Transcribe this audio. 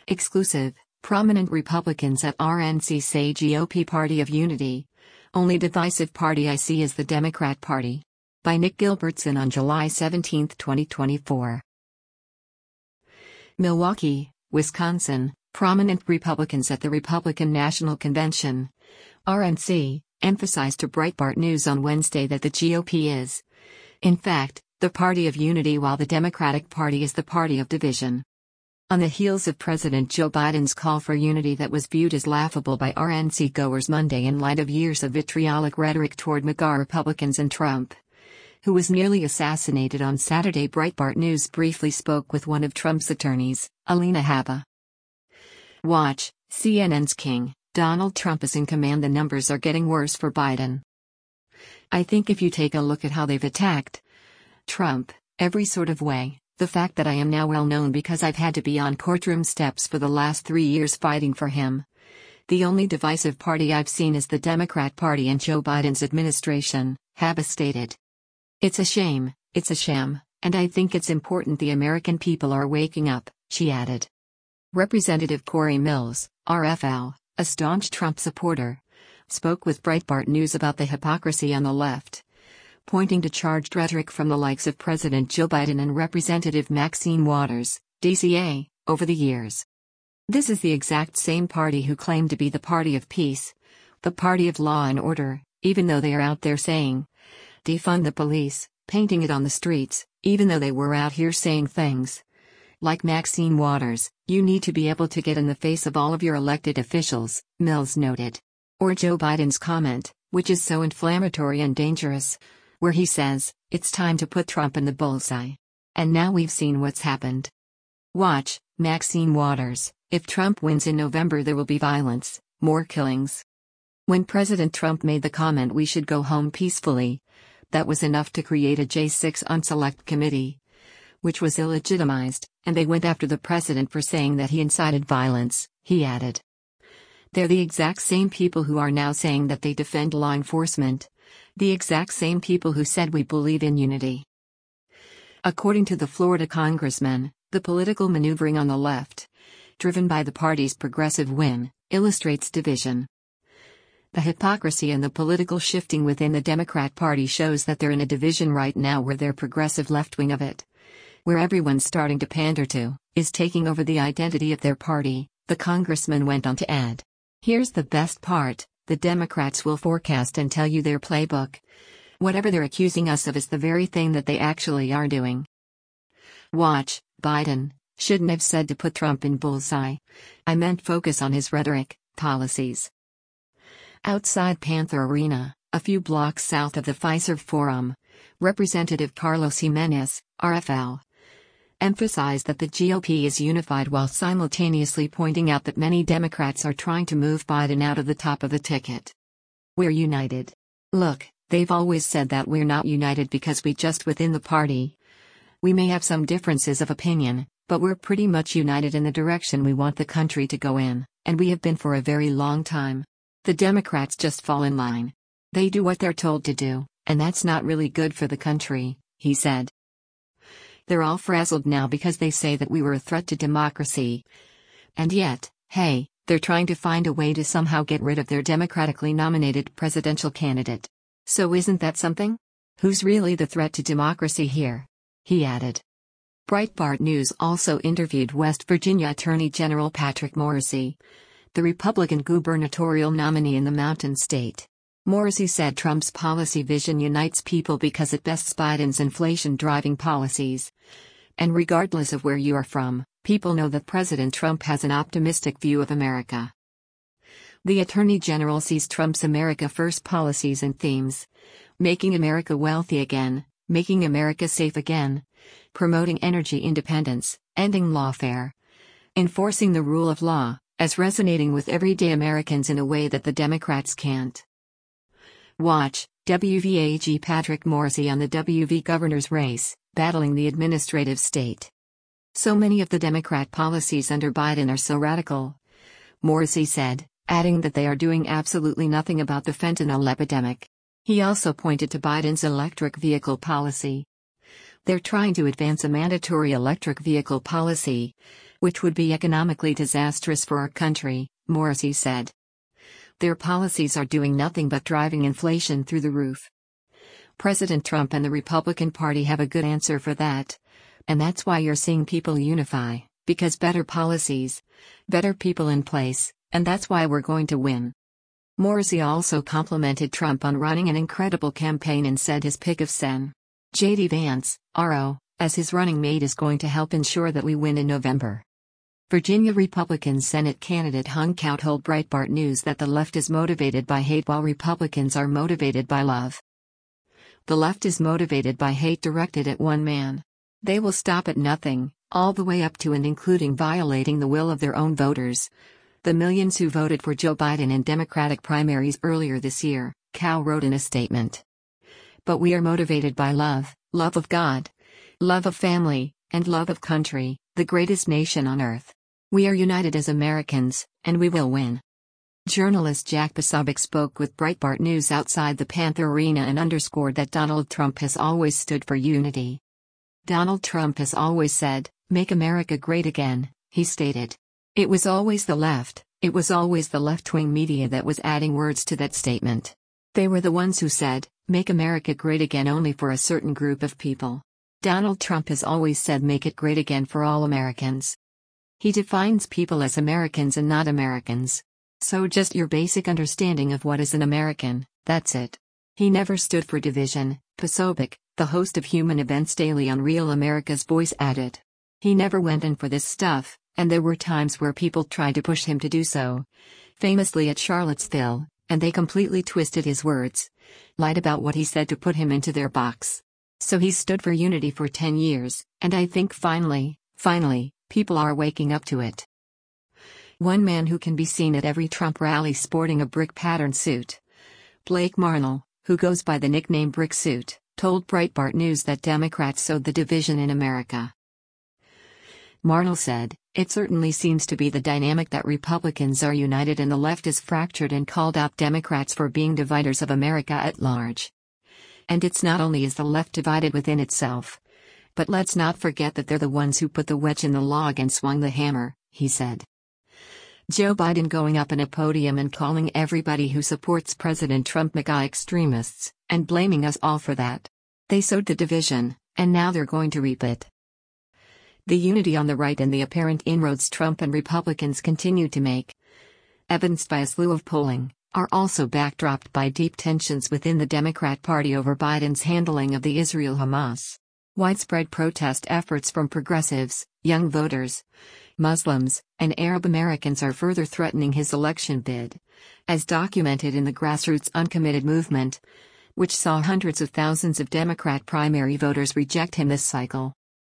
Exclusive, prominent Republicans at RNC say GOP Party of Unity. Only divisive party I see is the Democrat Party. By Nick Gilbertson on July 17, 2024. Milwaukee, Wisconsin, prominent Republicans at the Republican National Convention, RNC, emphasized to Breitbart News on Wednesday that the GOP is, in fact, the party of unity while the Democratic Party is the party of division. On the heels of President Joe Biden's call for unity that was viewed as laughable by RNC goers Monday in light of years of vitriolic rhetoric toward MAGA Republicans and Trump, who was nearly assassinated on Saturday, Breitbart News briefly spoke with one of Trump's attorneys, Alina Habba. Watch, CNN's King, Donald Trump is in command. The numbers are getting worse for Biden. I think if you take a look at how they've attacked Trump, every sort of way, the fact that I am now well known because I've had to be on courtroom steps for the last 3 years fighting for him. The only divisive party I've seen is the Democrat Party and Joe Biden's administration, Habba stated. It's a shame, it's a sham, and I think it's important the American people are waking up, she added. Representative Corey Mills, RFL, a staunch Trump supporter, spoke with Breitbart News about the hypocrisy on the left, pointing to charged rhetoric from the likes of President Joe Biden and Representative Maxine Waters, DCA, over the years. This is the exact same party who claimed to be the party of peace, the party of law and order, even though they are out there saying, defund the police, painting it on the streets, even though they were out here saying things like Maxine Waters, you need to be able to get in the face of all of your elected officials, Mills noted. Or Joe Biden's comment, which is so inflammatory and dangerous, where he says, it's time to put Trump in the bullseye. And now we've seen what's happened. Watch, Maxine Waters, if Trump wins in November there will be violence, more killings. When President Trump made the comment we should go home peacefully, that was enough to create a J6 Unselect Committee, which was illegitimized, and they went after the president for saying that he incited violence, he added. They're the exact same people who are now saying that they defend law enforcement, the exact same people who said we believe in unity. According to the Florida congressman, the political maneuvering on the left, driven by the party's progressive win, illustrates division. The hypocrisy and the political shifting within the Democrat Party shows that they're in a division right now where their progressive left wing of it, where everyone's starting to pander to, is taking over the identity of their party, the congressman went on to add. Here's the best part, the Democrats will forecast and tell you their playbook. Whatever they're accusing us of is the very thing that they actually are doing. Watch, Biden, shouldn't have said to put Trump in bullseye. I meant focus on his rhetoric, policies. Outside Panther Arena, a few blocks south of the Fiserv Forum, Representative Carlos Jimenez, RFL, emphasized that the GOP is unified while simultaneously pointing out that many Democrats are trying to move Biden out of the top of the ticket. We're united. Look, they've always said that we're not united because we just within the party. We may have some differences of opinion, but we're pretty much united in the direction we want the country to go in, and we have been for a very long time. The Democrats just fall in line. They do what they're told to do, and that's not really good for the country, he said. They're all frazzled now because they say that we were a threat to democracy. And yet, hey, they're trying to find a way to somehow get rid of their democratically nominated presidential candidate. So isn't that something? Who's really the threat to democracy here? He added. Breitbart News also interviewed West Virginia Attorney General Patrick Morrisey, the Republican gubernatorial nominee in the Mountain State. Morrisey said Trump's policy vision unites people because it bests Biden's inflation-driving policies. And regardless of where you are from, people know that President Trump has an optimistic view of America. The Attorney General sees Trump's America First policies and themes: making America wealthy again, making America safe again, promoting energy independence, ending lawfare, enforcing the rule of law, as resonating with everyday Americans in a way that the Democrats can't. Watch, WVAG Patrick Morrisey on the WV governor's race, battling the administrative state. So many of the Democrat policies under Biden are so radical, Morrisey said, adding that they are doing absolutely nothing about the fentanyl epidemic. He also pointed to Biden's electric vehicle policy. They're trying to advance a mandatory electric vehicle policy, which would be economically disastrous for our country, Morrissey said. Their policies are doing nothing but driving inflation through the roof. President Trump and the Republican Party have a good answer for that. And that's why you're seeing people unify, because better policies, better people in place, and that's why we're going to win. Morrissey also complimented Trump on running an incredible campaign and said his pick of Sen. J.D. Vance, RO, as his running mate is going to help ensure that we win in November. Virginia Republican Senate candidate Hung Cao told Breitbart News that the left is motivated by hate while Republicans are motivated by love. The left is motivated by hate directed at one man. They will stop at nothing, all the way up to and including violating the will of their own voters. The millions who voted for Joe Biden in Democratic primaries earlier this year, Cao wrote in a statement. But we are motivated by love, love of God, love of family, and love of country, the greatest nation on earth. We are united as Americans, and we will win. Journalist Jack Posobiec spoke with Breitbart News outside the Panther Arena and underscored that Donald Trump has always stood for unity. Donald Trump has always said, "Make America great again," he stated. It was always the left, it was always the left-wing media that was adding words to that statement. They were the ones who said, "Make America great again" only for a certain group of people. Donald Trump has always said, "Make it great again for all Americans." He defines people as Americans and not Americans. So just your basic understanding of what is an American, that's it. He never stood for division, Posobiec, the host of Human Events Daily on Real America's Voice, added. He never went in for this stuff, and there were times where people tried to push him to do so. Famously at Charlottesville, and they completely twisted his words. Lied about what he said to put him into their box. So he stood for unity for 10 years, and I think finally, people are waking up to it. One man who can be seen at every Trump rally sporting a brick-patterned suit. Blake Marnell, who goes by the nickname Brick Suit, told Breitbart News that Democrats sowed the division in America. Marnell said, "It certainly seems to be the dynamic that Republicans are united and the left is fractured," and called out Democrats for being dividers of America at large. And it's not only is the left divided within itself. But let's not forget that they're the ones who put the wedge in the log and swung the hammer, he said. Joe Biden going up in a podium and calling everybody who supports President Trump MAGA extremists, and blaming us all for that. They sowed the division, and now they're going to reap it. The unity on the right and the apparent inroads Trump and Republicans continue to make, evidenced by a slew of polling, are also backdropped by deep tensions within the Democrat Party over Biden's handling of the Israel-Hamas. Widespread protest efforts from progressives, young voters, Muslims, and Arab Americans are further threatening his election bid, as documented in the grassroots Uncommitted movement, which saw hundreds of thousands of Democrat primary voters reject him this cycle.